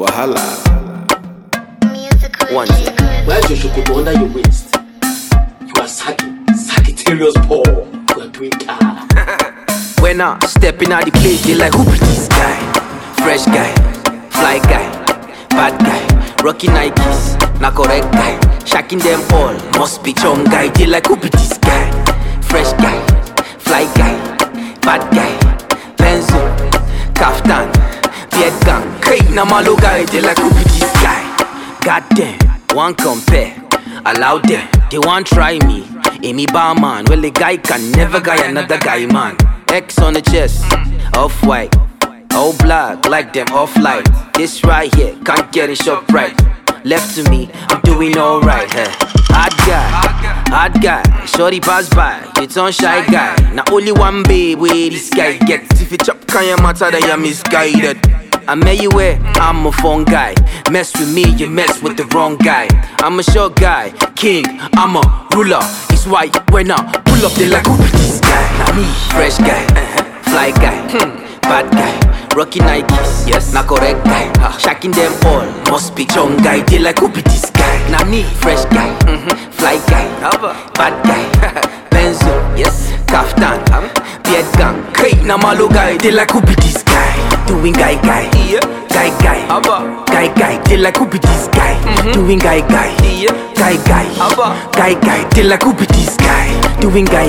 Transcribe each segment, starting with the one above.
Wahala. One. Where's your shokoto under your waist? You are Sagittarius Paul. You are doing car. When I step in the place, they like, who be this guy? Fresh guy, fly guy, bad guy, rocking Nikes, not correct guy. Shacking them all, must be chum guy. They like, who be this guy? Fresh guy, fly guy, bad guy, Benzo, Kaftan, beard gang. Hey, Namalo guy, they like, who be this guy? Goddamn, one compare, allow them, they want try me. Amy Barman, well the guy can never guy another guy, man. X on the chest, off-white, all black, like them off-light. This right here, can't get it shop right. Left to me, I'm doing alright, hey. Hard guy, shorty pass by, you turn shy guy. Now only one babe where this guy gets. If you chop can you matter that you're misguided. I met you where I'm a fun guy. Mess with me, you mess with the wrong guy. I'm a short guy, king, I'm a ruler. It's why when I pull up, they like, who be this guy? Now me, fresh guy, fly guy, bad guy, rocking Nikes, yes, not correct guy. Shacking them all, must be chum guy. They like, who be this guy? Now me, fresh guy, fly guy, bad guy, Benzo, yes, Kaftan, beard gang. Hey, Namalo guy, they like, who be this guy? Doing guy, guy, they like, who be this guy? Doing guy, guy, they like, who be this guy? Doing guy,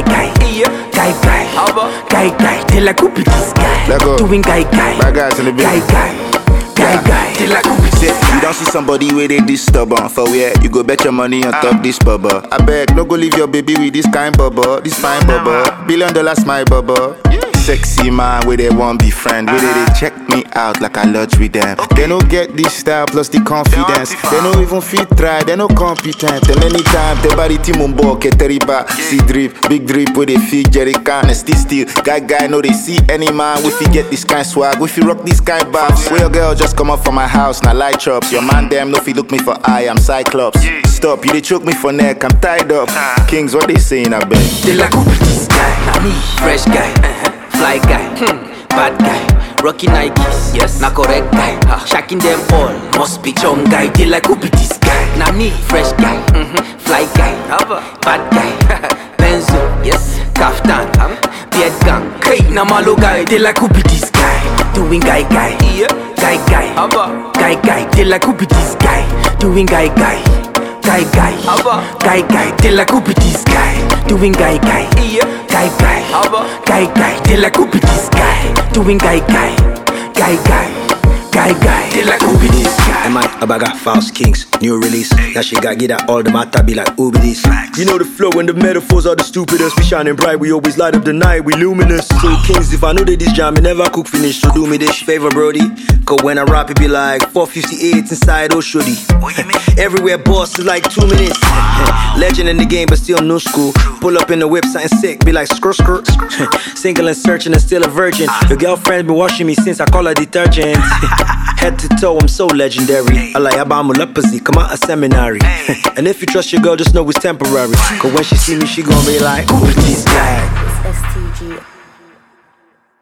they like, who be this guy? Doing guy, Bad guys in the building. guy, they like, who be this guy? You don't see somebody where they this stubborn. For where you go bet your money on top this bubble. I beg, no go leave your baby with this kind bubble. This fine bubble, $1 billion my bubble. Sexy man where they won't be friend. Where they check me out like I lodge with them. They don't get this style plus the confidence. They don't even fit try, they no competent. And anytime they body team on board, get terriba. See drip, big drip where they feed Jerry can and still. Guy know they see any man. If you get this kind swag, if you rock this kind babs. Where your girl just come up from my house, now light chops. Your man them no fi look me for eye, I'm Cyclops. Stop, you they choke me for neck, I'm tied up. Kings, what they saying, I bet. They like, who be this guy? Now me, fresh guy, fly guy, bad guy, rocking Nikes, yes, not correct guy. Shacking them all, must be chum guy. They like, who be this guy? Now me, fresh guy, fly guy, bad guy, Benzo, yes, Kaftan, beard gang. Hey, Namalo guy, they like, who be this guy? Doing guy, they like, who be this guy? Doing guy, they like, who be this guy? Doing guy, they like, who be this guy? Doing guy, they like, who be this guy? Am I a bagger, Faust Kings, new release. That shit got get at all the matter, be like, who be this? You know the flow and the metaphors are the stupidest. We shining bright, we always light up the night, we luminous. So Kings, if I know that this jam, me never cook finish. So do me this favor, Brody. Cause when I rap, it be like 458 inside Oshodi. Everywhere boss is like 2 minutes. Legend in the game, but still new school. Pull up in the whip, something sick, be like skr. Single and searching and still a virgin. Your girlfriend been washing me since I call her detergent. Head to toe, I'm so legendary. I like Abamulapazi, come out a seminary. And if you trust your girl, just know it's temporary. Cause when she see me, she gon' be like, who is this guy?